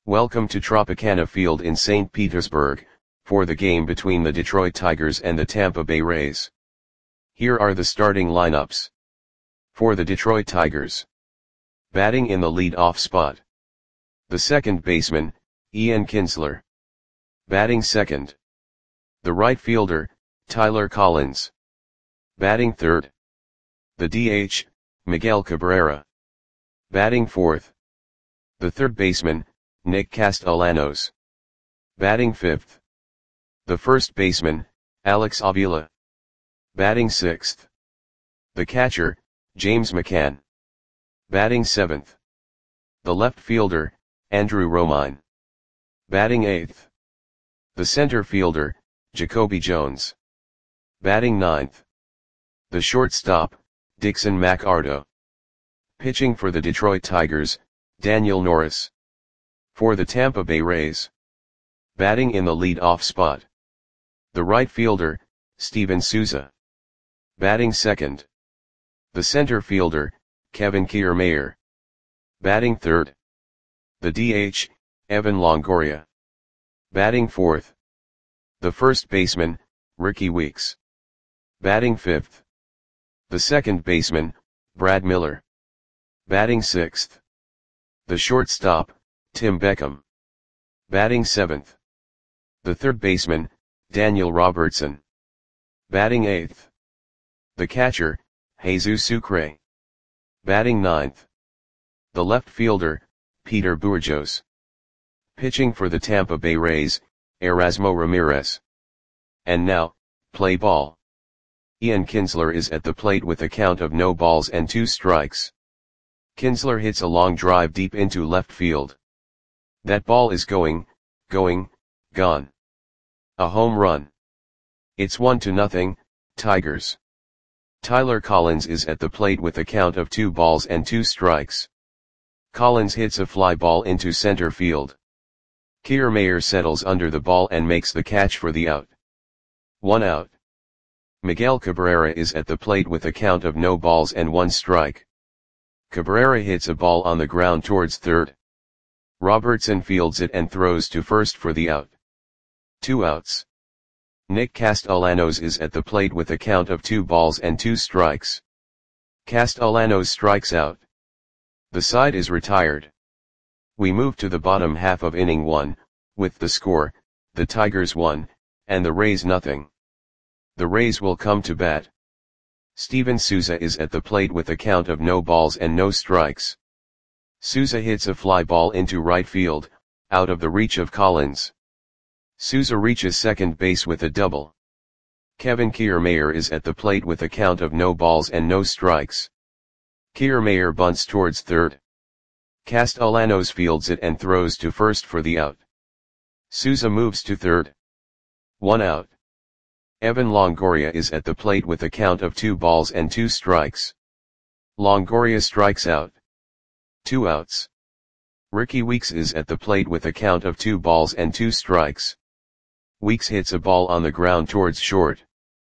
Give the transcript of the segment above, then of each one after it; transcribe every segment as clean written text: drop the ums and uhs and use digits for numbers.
Welcome to Tropicana Field in St. Petersburg, for the game between the Detroit Tigers and the Tampa Bay Rays. Here are the starting lineups. For the Detroit Tigers. Batting in the lead-off spot. The second baseman, Ian Kinsler. Batting second. The right fielder, Tyler Collins. Batting third. The DH, Miguel Cabrera. Batting fourth. The third baseman, Nick Castellanos. Batting fifth. The first baseman, Alex Avila. Batting sixth. The catcher, James McCann. Batting seventh. The left fielder, Andrew Romine. Batting eighth. The center fielder, Jacoby Jones. Batting ninth. The shortstop, Dixon McArdo. Pitching for the Detroit Tigers, Daniel Norris. For the Tampa Bay Rays. Batting in the lead-off spot. The right fielder, Steven Souza. Batting second. The center fielder, Kevin Kiermaier. Batting third. The DH, Evan Longoria. Batting fourth. The first baseman, Ricky Weeks. Batting fifth. The second baseman, Brad Miller. Batting sixth. The shortstop, Tim Beckham. Batting seventh. The third baseman, Daniel Robertson. Batting eighth. The catcher, Jesus Sucre. Batting ninth. The left fielder, Peter Bourjos. Pitching for the Tampa Bay Rays, Erasmo Ramirez. And now, play ball. Ian Kinsler is at the plate with a count of no balls and 2 strikes. Kinsler hits a long drive deep into left field. That ball is gone. A home run. It's 1-0, Tigers. Tyler Collins is at the plate with a count of 2 balls and 2 strikes. Collins hits a fly ball into center field. Kiermaier settles under the ball and makes the catch for the out. 1 out. Miguel Cabrera is at the plate with a count of no balls and 1 strike. Cabrera hits a ball on the ground towards third. Robertson fields it and throws to first for the out. 2 outs. Nick Castellanos is at the plate with a count of 2 balls and 2 strikes. Castellanos strikes out. The side is retired. We move to the bottom half of inning 1, with the score, the Tigers 1, and the Rays nothing. The Rays will come to bat. Steven Souza is at the plate with a count of no balls and no strikes. Souza hits a fly ball into right field, out of the reach of Collins. Souza reaches second base with a double. Kevin Kiermaier is at the plate with a count of no balls and no strikes. Kiermaier bunts towards third. Castellanos fields it and throws to first for the out. Souza moves to third. 1 out. Evan Longoria is at the plate with a count of 2 balls and 2 strikes. Longoria strikes out. 2 outs. Ricky Weeks is at the plate with a count of 2 balls and 2 strikes. Weeks hits a ball on the ground towards short.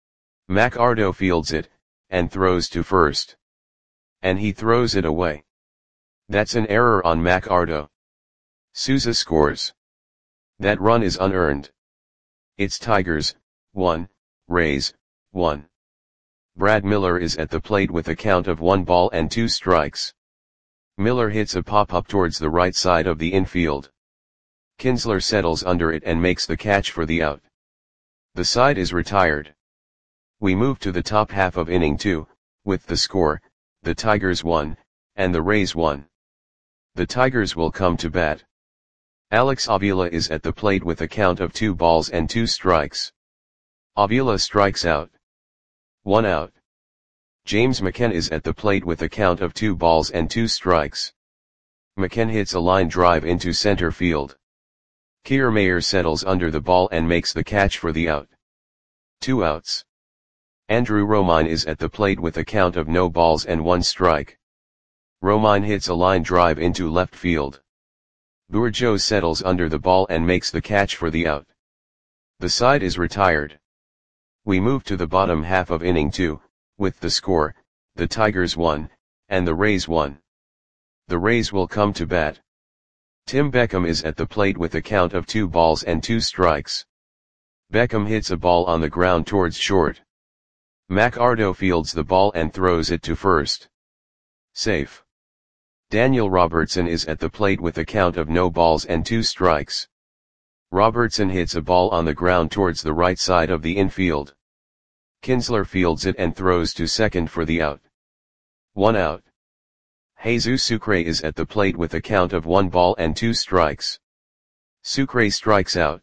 McArdo fields it, and throws to first. And he throws it away. That's an error on McArdo. Souza scores. That run is unearned. It's Tigers, 1, Rays, 1. Brad Miller is at the plate with a count of 1 ball and 2 strikes. Miller hits a pop-up towards the right side of the infield. Kinsler settles under it and makes the catch for the out. The side is retired. We move to the top half of inning 2, with the score, the Tigers 1, and the Rays 1. The Tigers will come to bat. Alex Avila is at the plate with a count of 2 balls and 2 strikes. Avila strikes out. 1 out. James McCann is at the plate with a count of 2 balls and 2 strikes. McCann hits a line drive into center field. Kiermaier settles under the ball and makes the catch for the out. 2 outs. Andrew Romine is at the plate with a count of no balls and 1 strike. Romine hits a line drive into left field. Bourjos settles under the ball and makes the catch for the out. The side is retired. We move to the bottom half of inning 2, with the score, the Tigers 1, and the Rays 1. The Rays will come to bat. Tim Beckham is at the plate with a count of 2 balls and 2 strikes. Beckham hits a ball on the ground towards short. McArdo fields the ball and throws it to first. Safe. Daniel Robertson is at the plate with a count of no balls and 2 strikes. Robertson hits a ball on the ground towards the right side of the infield. Kinsler fields it and throws to second for the out. 1 out. Jesus Sucre is at the plate with a count of 1 ball and 2 strikes. Sucre strikes out.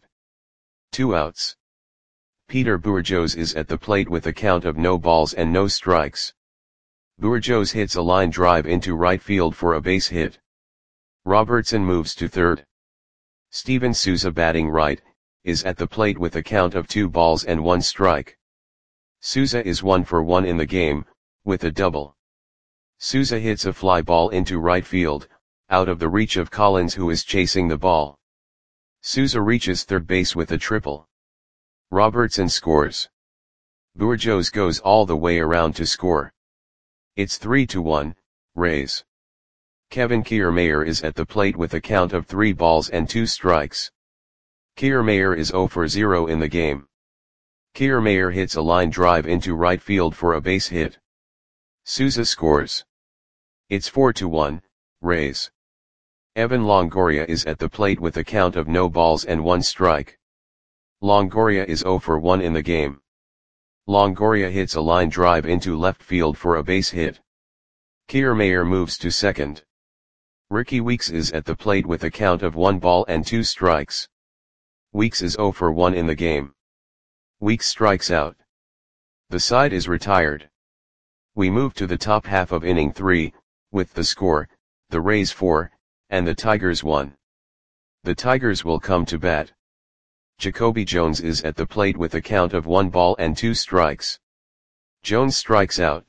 2 outs. Peter Bourjos is at the plate with a count of no balls and no strikes. Bourjos hits a line drive into right field for a base hit. Robertson moves to third. Steven Souza, batting right, is at the plate with a count of 2 balls and 1 strike. Souza is 1 for 1 in the game, with a double. Souza hits a fly ball into right field, out of the reach of Collins, who is chasing the ball. Souza reaches third base with a triple. Robertson scores. Bourjos goes all the way around to score. It's 3-1, Rays. Kevin Kiermaier is at the plate with a count of 3 balls and 2 strikes. Kiermaier is 0 for 0 in the game. Kiermaier hits a line drive into right field for a base hit. Souza scores. It's 4-1, Rays. Evan Longoria is at the plate with a count of no balls and 1 strike. Longoria is 0 for 1 in the game. Longoria hits a line drive into left field for a base hit. Kiermaier moves to second. Ricky Weeks is at the plate with a count of 1 ball and 2 strikes. Weeks is 0 for 1 in the game. Weeks strikes out. The side is retired. We move to the top half of inning 3, with the score, the Rays 4, and the Tigers 1. The Tigers will come to bat. Jacoby Jones is at the plate with a count of 1 ball and 2 strikes. Jones strikes out.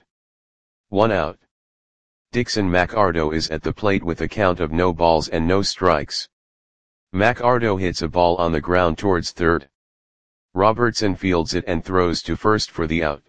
1 out. Dixon McArdo is at the plate with a count of no balls and no strikes. McArdo hits a ball on the ground towards third. Robertson fields it and throws to first for the out.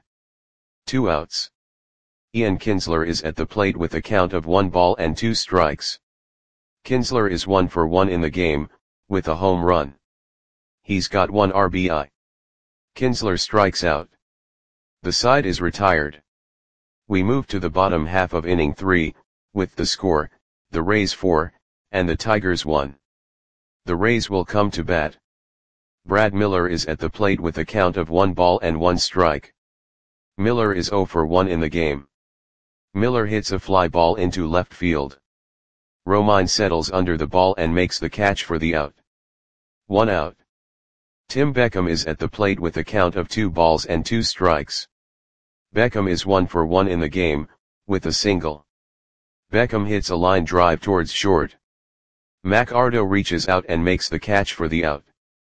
2 outs. Ian Kinsler is at the plate with a count of 1 ball and 2 strikes. Kinsler is 1 for 1 in the game, with a home run. He's got 1 RBI. Kinsler strikes out. The side is retired. We move to the bottom half of inning 3, with the score, the Rays 4, and the Tigers 1. The Rays will come to bat. Brad Miller is at the plate with a count of 1 ball and 1 strike. Miller is 0 for 1 in the game. Miller hits a fly ball into left field. Romine settles under the ball and makes the catch for the out. 1 out. Tim Beckham is at the plate with a count of 2 balls and 2 strikes. Beckham is 1 for 1 in the game, with a single. Beckham hits a line drive towards short. McArdo reaches out and makes the catch for the out.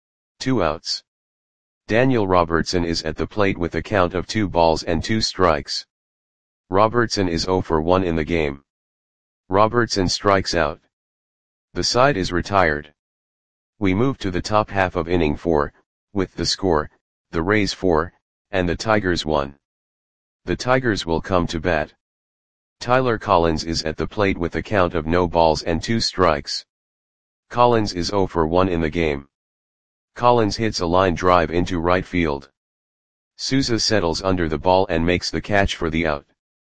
2 outs. Daniel Robertson is at the plate with a count of 2 balls and 2 strikes. Robertson is 0 for 1 in the game. Robertson strikes out. The side is retired. We move to the top half of inning 4, with the score, the Rays 4, and the Tigers 1. The Tigers will come to bat. Tyler Collins is at the plate with a count of no balls and 2 strikes. Collins is 0 for 1 in the game. Collins hits a line drive into right field. Souza settles under the ball and makes the catch for the out.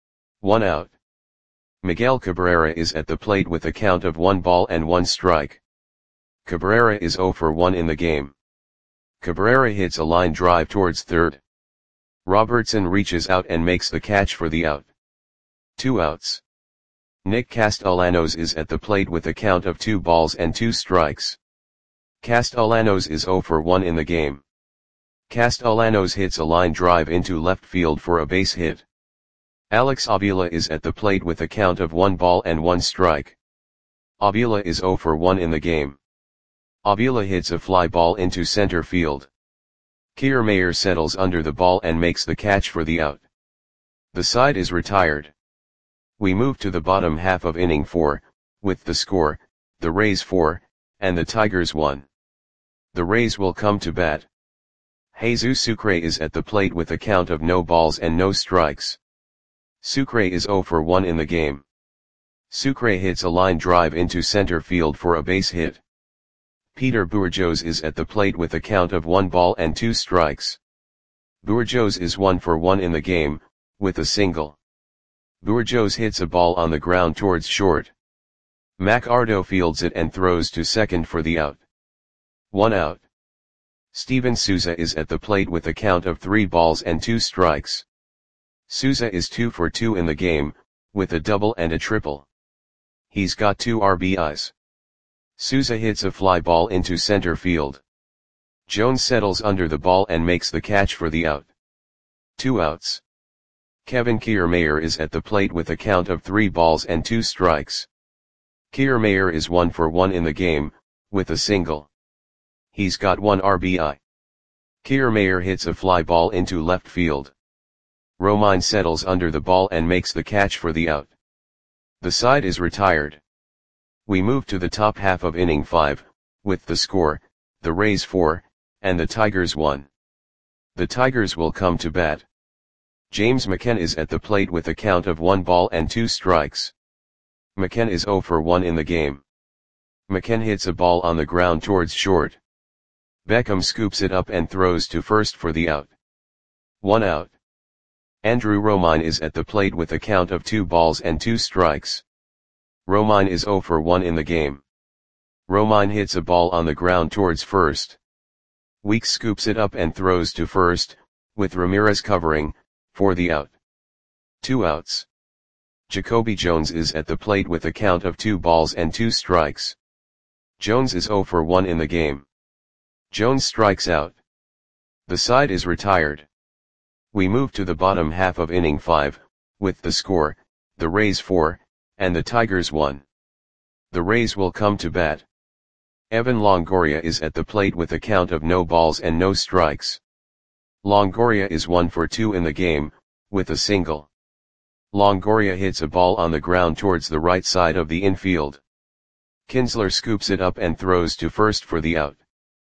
1 out. Miguel Cabrera is at the plate with a count of 1 ball and 1 strike. Cabrera is 0 for 1 in the game. Cabrera hits a line drive towards third. Robertson reaches out and makes the catch for the out. 2 outs. Nick Castellanos is at the plate with a count of 2 balls and 2 strikes. Castellanos is 0 for 1 in the game. Castellanos hits a line drive into left field for a base hit. Alex Avila is at the plate with a count of 1 ball and 1 strike. Avila is 0 for 1 in the game. Avila hits a fly ball into center field. Kiermaier settles under the ball and makes the catch for the out. The side is retired. We move to the bottom half of inning 4, with the score, the Rays 4, and the Tigers 1. The Rays will come to bat. Jesus Sucre is at the plate with a count of no balls and no strikes. Sucre is 0 for 1 in the game. Sucre hits a line drive into center field for a base hit. Peter Bourjos is at the plate with a count of 1 ball and 2 strikes. Bourjos is 1 for 1 in the game, with a single. Bourjos hits a ball on the ground towards short. McArdo fields it and throws to second for the out. 1 out. Steven Souza is at the plate with a count of 3 balls and 2 strikes. Souza is 2 for 2 in the game, with a double and a triple. He's got 2 RBIs. Souza hits a fly ball into center field. Jones settles under the ball and makes the catch for the out. 2 outs. Kevin Kiermaier is at the plate with a count of 3 balls and 2 strikes. Kiermaier is 1 for 1 in the game, with a single. He's got 1 RBI. Kiermaier hits a fly ball into left field. Romine settles under the ball and makes the catch for the out. The side is retired. We move to the top half of inning 5, with the score, the Rays 4, and the Tigers 1. The Tigers will come to bat. James McCann is at the plate with a count of 1 ball and 2 strikes. McCann is 0 for 1 in the game. McCann hits a ball on the ground towards short. Beckham scoops it up and throws to first for the out. 1 out. Andrew Romine is at the plate with a count of 2 balls and 2 strikes. Romine is 0 for 1 in the game. Romine hits a ball on the ground towards first. Weeks scoops it up and throws to first, with Ramirez covering, for the out. 2 outs. Jacoby Jones is at the plate with a count of 2 balls and 2 strikes. Jones is 0 for 1 in the game. Jones strikes out. The side is retired. We move to the bottom half of inning 5, with the score, the Rays 4, and the Tigers 1. The Rays will come to bat. Evan Longoria is at the plate with a count of no balls and no strikes. Longoria is 1 for 2 in the game, with a single. Longoria hits a ball on the ground towards the right side of the infield. Kinsler scoops it up and throws to first for the out.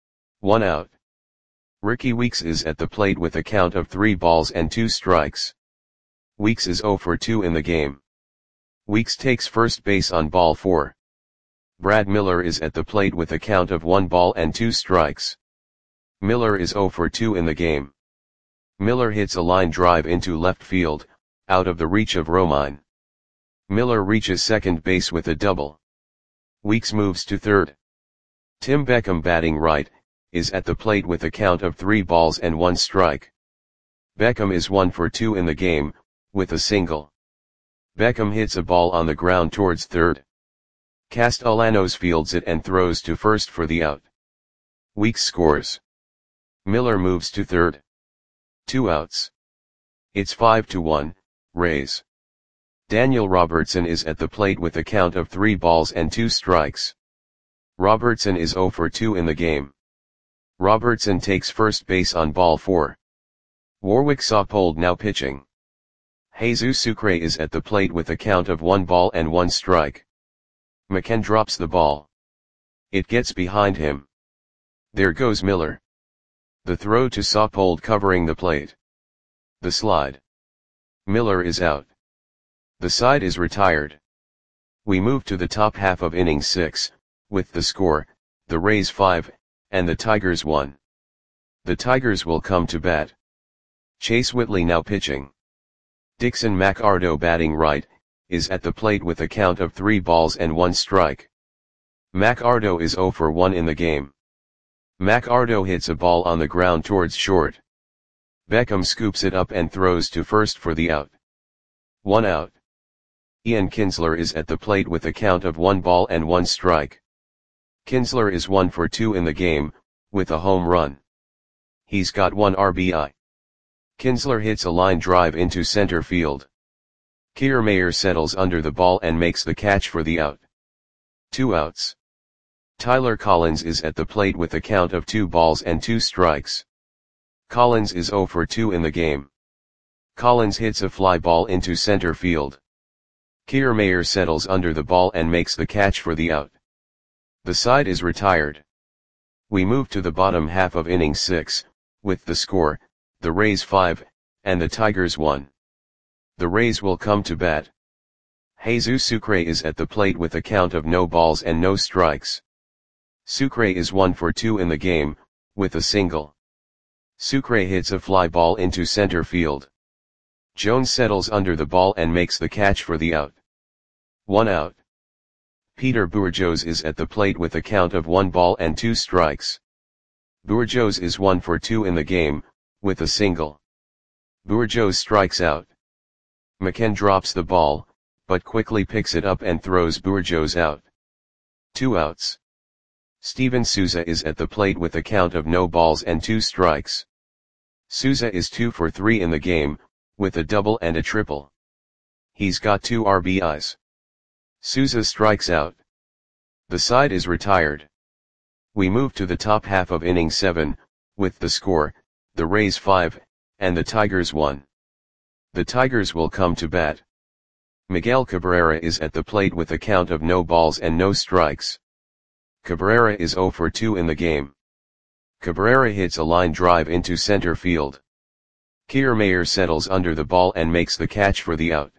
1 out. Ricky Weeks is at the plate with a count of 3 balls and 2 strikes. Weeks is 0 for 2 in the game. Weeks takes first base on ball 4. Brad Miller is at the plate with a count of 1 ball and 2 strikes. Miller is 0 for 2 in the game. Miller hits a line drive into left field, out of the reach of Romine. Miller reaches second base with a double. Weeks moves to third. Tim Beckham, batting right, is at the plate with a count of 3 balls and 1 strike. Beckham is 1 for 2 in the game, with a single. Beckham hits a ball on the ground towards third. Castellanos fields it and throws to first for the out. Weeks scores. Miller moves to third. 2 outs. It's 5-1, Rays. Daniel Robertson is at the plate with a count of 3 balls and 2 strikes. Robertson is 0 for 2 in the game. Robertson takes first base on ball 4. Warwick Saupold now pitching. Jesus Sucre is at the plate with a count of 1 ball and 1 strike. McCann drops the ball. It gets behind him. There goes Miller. The throw to Saupold covering the plate. The slide. Miller is out. The side is retired. We move to the top half of inning 6, with the score, the Rays 5, and the Tigers 1. The Tigers will come to bat. Chase Whitley now pitching. Dixon McArdo, batting right, is at the plate with a count of 3 balls and 1 strike. McArdo is 0 for 1 in the game. McArdo hits a ball on the ground towards short. Beckham scoops it up and throws to first for the out. 1 out. Ian Kinsler is at the plate with a count of 1 ball and 1 strike. Kinsler is 1 for 2 in the game, with a home run. He's got 1 RBI. Kinsler hits a line drive into center field. Kiermaier settles under the ball and makes the catch for the out. 2 outs. Tyler Collins is at the plate with a count of 2 balls and 2 strikes. Collins is 0 for 2 in the game. Collins hits a fly ball into center field. Kiermaier settles under the ball and makes the catch for the out. The side is retired. We move to the bottom half of inning 6, with the score, the Rays 5, and the Tigers 1. The Rays will come to bat. Jesus Sucre is at the plate with a count of no balls and no strikes. Sucre is 1 for 2 in the game, with a single. Sucre hits a fly ball into center field. Jones settles under the ball and makes the catch for the out. 1 out. Peter Bourjos is at the plate with a count of 1 ball and 2 strikes. Bourjos is 1 for 2 in the game, with a single. Bourjos strikes out. McKen drops the ball, but quickly picks it up and throws Bourjos out. 2 outs. Steven Souza is at the plate with a count of no balls and 2 strikes. Souza is 2 for 3 in the game, with a double and a triple. He's got 2 RBIs. Souza strikes out. The side is retired. We move to the top half of inning 7, with the score, the Rays 5, and the Tigers 1. The Tigers will come to bat. Miguel Cabrera is at the plate with a count of no balls and no strikes. Cabrera is 0 for 2 in the game. Cabrera hits a line drive into center field. Kiermaier settles under the ball and makes the catch for the out.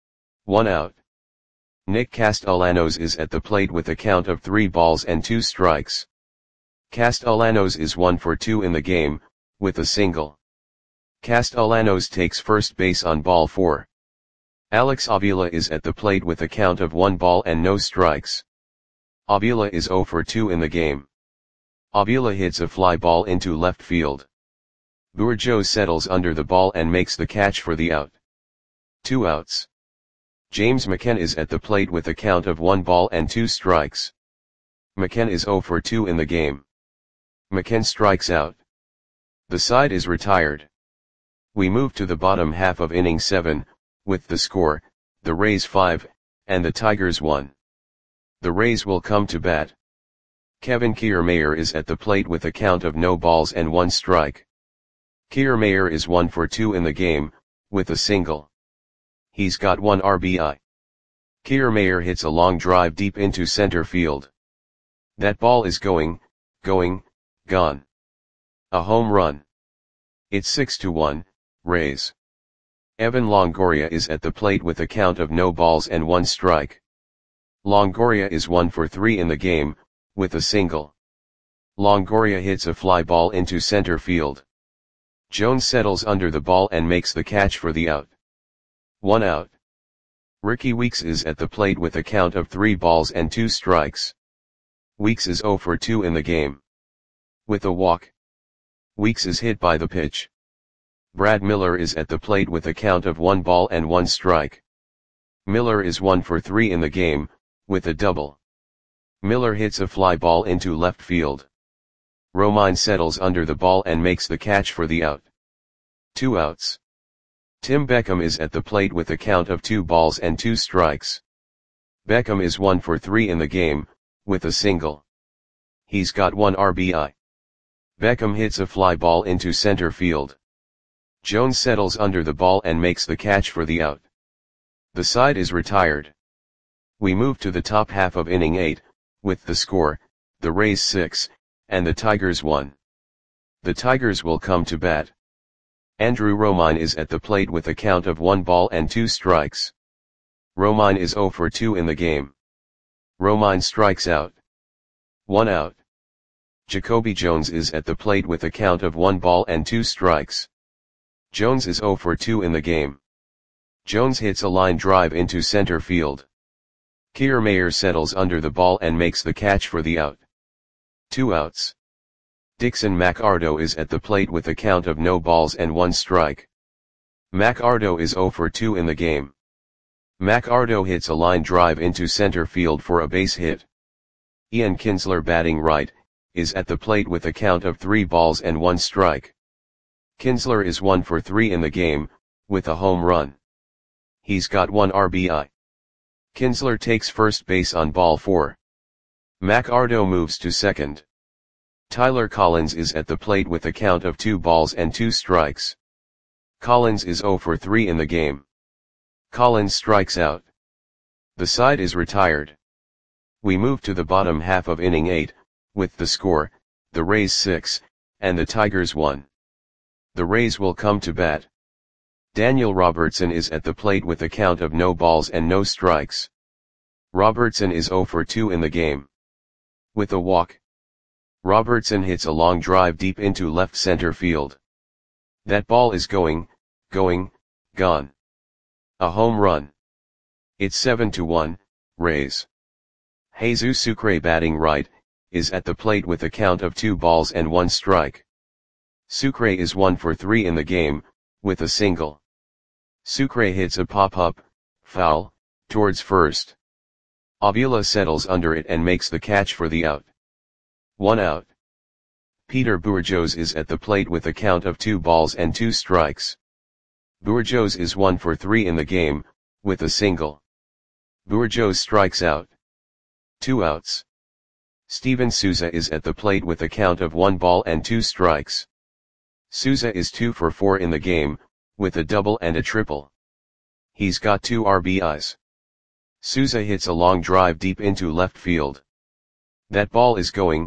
1 out. Nick Castellanos is at the plate with a count of 3 balls and 2 strikes. Castellanos is 1 for 2 in the game, with a single. Castellanos takes first base on ball 4. Alex Avila is at the plate with a count of 1 ball and no strikes. Avila is 0 for 2 in the game. Avila hits a fly ball into left field. Bourjos settles under the ball and makes the catch for the out. 2 outs. James McKen is at the plate with a count of 1 ball and 2 strikes. McKen is 0 for 2 in the game. McKen strikes out. The side is retired. We move to the bottom half of inning 7, with the score, the Rays 5, and the Tigers 1. The Rays will come to bat. Kevin Kiermaier is at the plate with a count of no balls and 1 strike. Kiermaier is 1 for 2 in the game, with a single. He's got 1 RBI. Kiermaier hits a long drive deep into center field. That ball is gone. A home run. It's 6-1, Rays. Evan Longoria is at the plate with a count of no balls and 1 strike. Longoria is 1 for 3 in the game, with a single. Longoria hits a fly ball into center field. Jones settles under the ball and makes the catch for the out. 1 out. Ricky Weeks is at the plate with a count of 3 balls and 2 strikes. Weeks is 0 for 2 in the game. With a walk. Weeks is hit by the pitch. Brad Miller is at the plate with a count of 1 ball and 1 strike. Miller is 1 for 3 in the game, with a double. Miller hits a fly ball into left field. Romine settles under the ball and makes the catch for the out. 2 outs. Tim Beckham is at the plate with a count of 2 balls and 2 strikes. Beckham is 1 for 3 in the game, with a single. He's got 1 RBI. Beckham hits a fly ball into center field. Jones settles under the ball and makes the catch for the out. The side is retired. We move to the top half of inning 8, with the score, the Rays 6, and the Tigers 1. The Tigers will come to bat. Andrew Romine is at the plate with a count of 1 ball and 2 strikes. Romine is 0 for 2 in the game. Romine strikes out. 1 out. Jacoby Jones is at the plate with a count of 1 ball and 2 strikes. Jones is 0 for 2 in the game. Jones hits a line drive into center field. Kiermaier settles under the ball and makes the catch for the out. 2 outs. Dixon McArdo is at the plate with a count of no balls and 1 strike. McArdo is 0 for 2 in the game. McArdo hits a line drive into center field for a base hit. Ian Kinsler, batting right, is at the plate with a count of 3 balls and 1 strike. Kinsler is 1 for 3 in the game, with a home run. He's got 1 RBI. Kinsler takes first base on ball 4. McArdo moves to second. Tyler Collins is at the plate with a count of 2 balls and 2 strikes. Collins is 0 for 3 in the game. Collins strikes out. The side is retired. We move to the bottom half of inning 8, with the score, the Rays 6, and the Tigers 1. The Rays will come to bat. Daniel Robertson is at the plate with a count of no balls and no strikes. Robertson is 0 for 2 in the game. With a walk, Robertson hits a long drive deep into left center field. That ball is going, gone. A home run. It's 7-1, Rays. Jesus Sucre, batting right, is at the plate with a count of 2 balls and 1 strike. Sucre is 1 for 3 in the game, with a single. Sucre hits a pop-up, foul, towards first. Avila settles under it and makes the catch for the out. 1 out. Peter Bourjos is at the plate with a count of 2 balls and 2 strikes. Bourjos is 1 for 3 in the game, with a single. Bourjos strikes out. 2 outs. Steven Souza is at the plate with a count of 1 ball and 2 strikes. Souza is 2 for 4 in the game, with a double and a triple. He's got 2 RBIs. Souza hits a long drive deep into left field. That ball is going,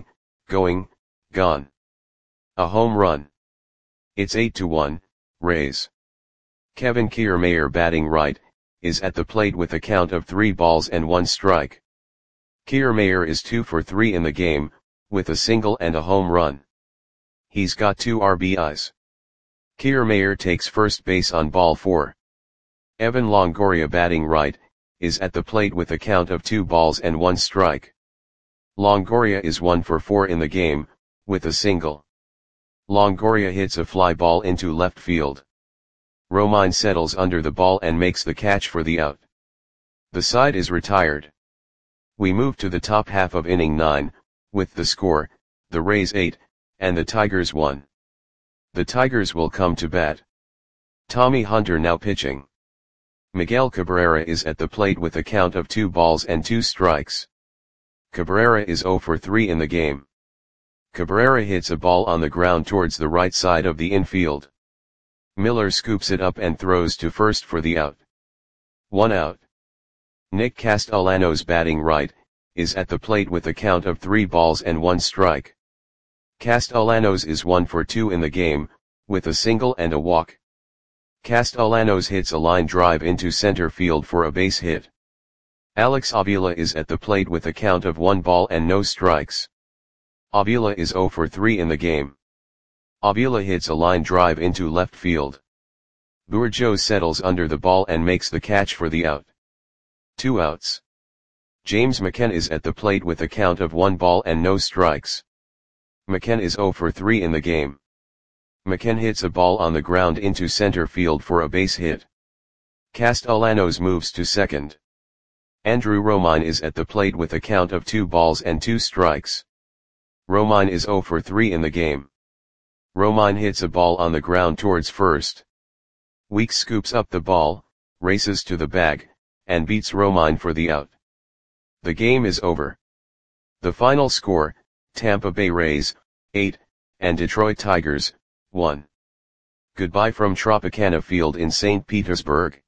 gone. A home run. It's 8-1, Rays. Kevin Kiermaier, batting right, is at the plate with a count of 3 balls and 1 strike. Kiermaier is 2 for 3 in the game, with a single and a home run. He's got 2 RBIs. Kiermaier takes first base on ball 4. Evan Longoria, batting right, is at the plate with a count of 2 balls and 1 strike. Longoria is 1 for 4 in the game, with a single. Longoria hits a fly ball into left field. Romine settles under the ball and makes the catch for the out. The side is retired. We move to the top half of inning 9, with the score, the Rays 8, and the Tigers 1. The Tigers will come to bat. Tommy Hunter now pitching. Miguel Cabrera is at the plate with a count of 2 balls and 2 strikes. Cabrera is 0 for 3 in the game. Cabrera hits a ball on the ground towards the right side of the infield. Miller scoops it up and throws to first for the out. 1 out. Nick Castellanos, batting right, is at the plate with a count of 3 balls and 1 strike. Castellanos is 1 for 2 in the game, with a single and a walk. Castellanos hits a line drive into center field for a base hit. Alex Avila is at the plate with a count of 1 ball and no strikes. Avila is 0 for 3 in the game. Avila hits a line drive into left field. Bourjos settles under the ball and makes the catch for the out. 2 outs. James McCann is at the plate with a count of 1 ball and no strikes. McCann is 0 for 3 in the game. McCann hits a ball on the ground into center field for a base hit. Castellanos moves to second. Andrew Romine is at the plate with a count of 2 balls and 2 strikes. Romine is 0 for 3 in the game. Romine hits a ball on the ground towards first. Weeks scoops up the ball, races to the bag, and beats Romine for the out. The game is over. The final score, Tampa Bay Rays, 8, and Detroit Tigers, 1. Goodbye from Tropicana Field in St. Petersburg.